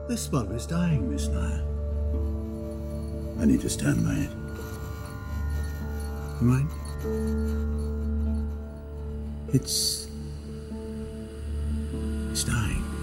This bulb is dying, Miss Nair. I need to stand by it. You mind? It's dying.